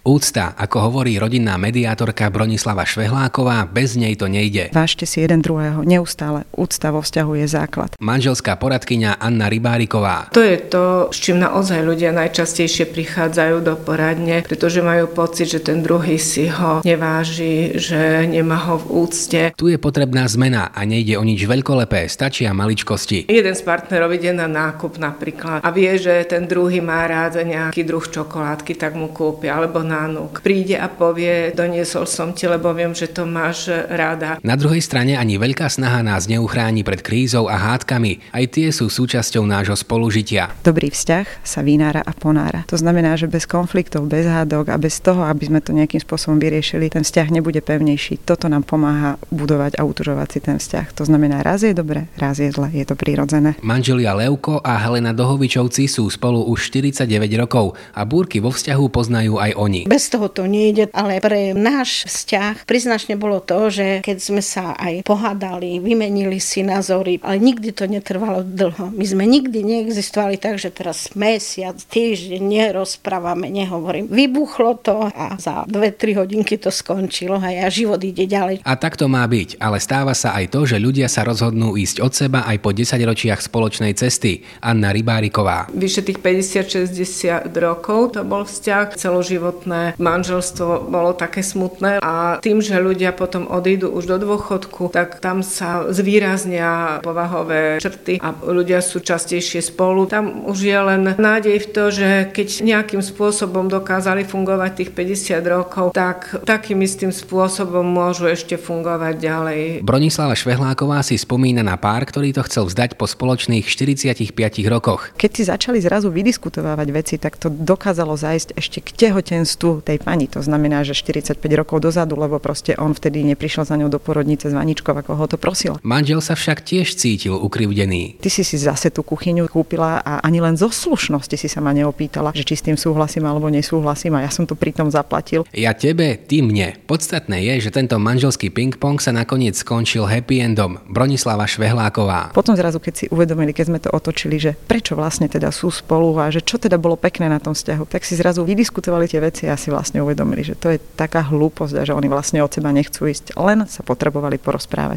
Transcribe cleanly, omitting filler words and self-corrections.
Úcta, ako hovorí rodinná mediátorka Bronislava Švehláková, bez nej to nejde. Vážte si jeden druhého, neustále. Úcta vo vzťahu je základ. Manželská poradkyňa Anna Rybáriková. To je to, s čím naozaj ľudia najčastejšie prichádzajú do poradne, pretože majú pocit, že ten druhý si ho neváži, že nemá ho v úcte. Tu je potrebná zmena a nejde o nič veľkolepé, stačia maličkosti. Jeden z partnerov ide na nákup napríklad a vie, že ten druhý má rád nejaký druh čokoládky, tak mu kúpi, alebo nánuk. Príde a povie, doniesol som ti, lebo viem, že to máš rada. Na druhej strane ani veľká snaha nás neuchráni pred krízou a hádkami. Aj tie sú súčasťou nášho spolužitia. Dobrý vzťah sa vynára a ponára. To znamená, že bez konfliktov, bez hádok a bez toho, aby sme to nejakým spôsobom vyriešili, ten vzťah nebude pevnejší. Toto nám pomáha budovať a utužovať si ten vzťah. To znamená, raz je dobre, raz je zle, je to prirodzené. Manželia Levko a Helena Dohovičovci sú spolu už 49 rokov a búrky vo vzťahu poznajú aj oni. Bez toho to nejde, ale pre náš vzťah priznačne bolo to, že keď sme sa aj pohádali, vymenili si názory, ale nikdy to netrvalo dlho. My sme nikdy neexistovali tak, že teraz mesiac, týždeň nerozprávame, nehovorím. Vybuchlo to a za 2-3 hodinky to skončilo a život ide ďalej. A tak to má byť, ale stáva sa aj to, že ľudia sa rozhodnú ísť od seba aj po 10 ročiach spoločnej cesty. Anna Rybáriková. Vyše tých 50-60 rokov to bol vzťah, celoživotné manželstvo bolo také smutné a tým, že ľudia potom odídu už do dôchodku, tak tam sa zvýraznia povahové črty a ľudia sú častejšie spolu. Tam už je len nádej v to, že keď nejakým spôsobom dokázali fungovať tých 50 rokov, tak takým istým spôsobom môžu ešte fungovať ďalej. Bronislava Švehláková si spomína na pár, ktorý to chcel vzdať po spoločných 45 rokoch. Keď si začali zrazu vydiskutovávať veci, tak to dokázalo zájsť ešte k tehotenstvu tej pani. To znamená, že 45 rokov dozadu, lebo proste on vtedy neprišiel za ňou do porodnice s vaničkou, ako ho to prosila. Manžel sa však tiež cítil ukrivdený. Ty si zase tú kuchyňu kúpila a ani len zo slušnosti si sa ma neopýtala, že či s tým súhlasím alebo nesúhlasím a ja som to pritom zaplatil. Ja tebe, ty mne. Podstatné je, že tento manželský ping-pong sa nakoniec skončil happy endom. Bronislava Švehláková. Potom zrazu, keď si uvedomili, keď sme to otočili, že prečo vlastne teda sú spolu a že čo teda bolo pekné na tom vzťahu, tak si zrazu vydiskutovali tie veci a si vlastne uvedomili, že to je taká hlúposť a že oni vlastne od seba nechcú ísť, len sa potrebovali porozprávať.